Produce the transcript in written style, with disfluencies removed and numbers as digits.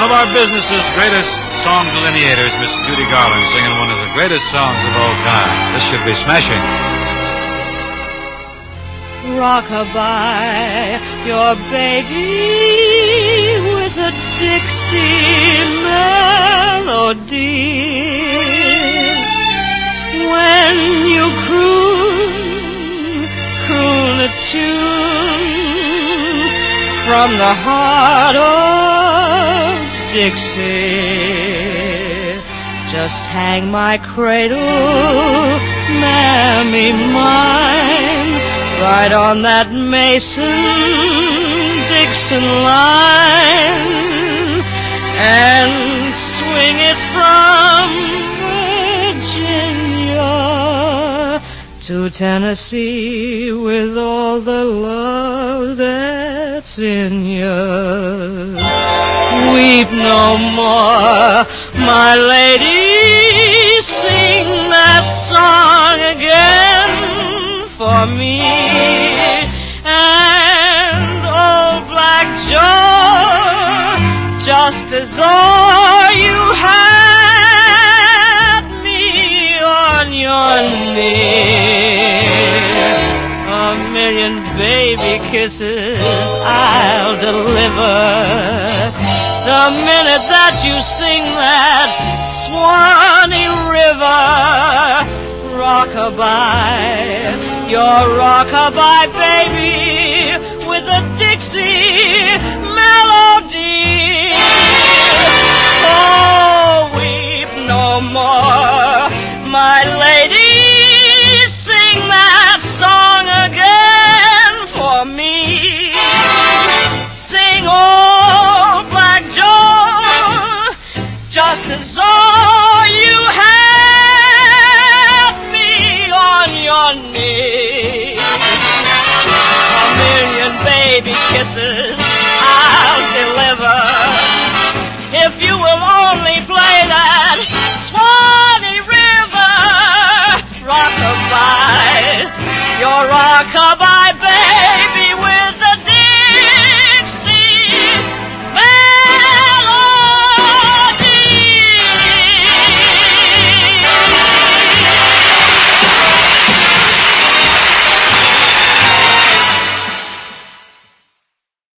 of our business's greatest song delineators, Miss Judy Garland, singing one of the greatest songs of all time. This should be smashing. Rockabye your baby with a Dixie melody. When you croon a tune from the heart of Dixie, just hang my cradle, mammy mine, right on that Mason-Dixon line, and swing it from Virginia to Tennessee with all the love that's in you. Weep no more, my lady, sing that song again for me. And old Black Joe, just as all you had me on your knee. A million baby kisses I'll deliver the minute that you sing that Swanee River. Rockabye, your rockabye baby with a Dixie melody. Oh, weep no more, my lady, sing that song again for me. Sing old Black Joe, just as all you had me on your knee. A million baby kisses I'll deliver if you will